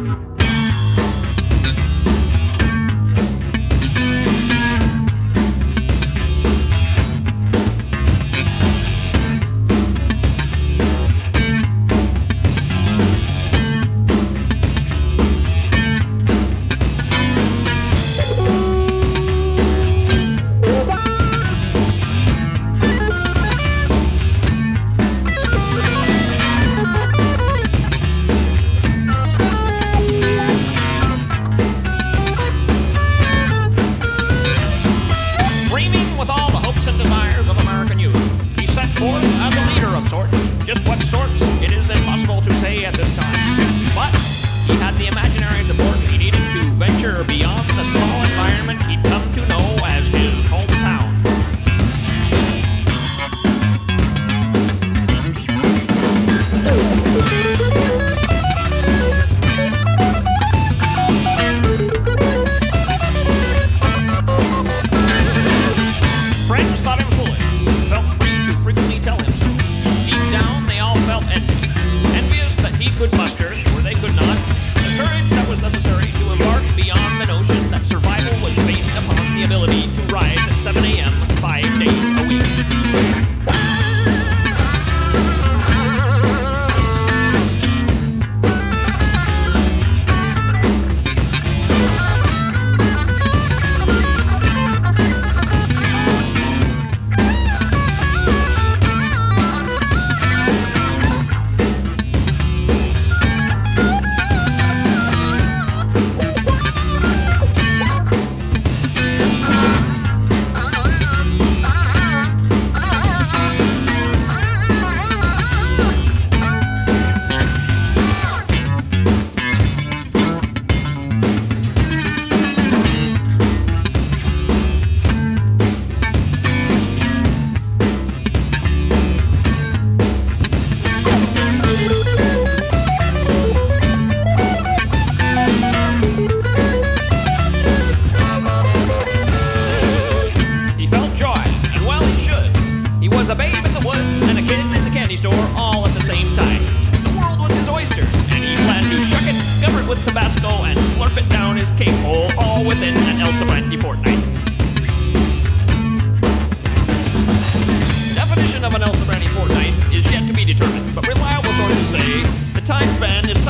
Just what sorts, it is impossible to say at this time. But he had the imaginary support he needed to venture beyond the small environment he'd come to know as his hometown. Friends thought him foolish, felt free to frequently tell him so. Deep down, they all felt envious that he could muster, where they could not, the courage that was necessary to embark beyond the notion that survival was based upon the ability to rise at 7 a.m. 5 days a week. Was a babe in the woods and a kid in the candy store all at the same time. The world was his oyster, and he planned to shuck it, cover it with Tabasco, and slurp it down his cake hole, all within an El Sobrante fortnight. Definition of an El Sobrante fortnight is yet to be determined, but reliable sources say the time span is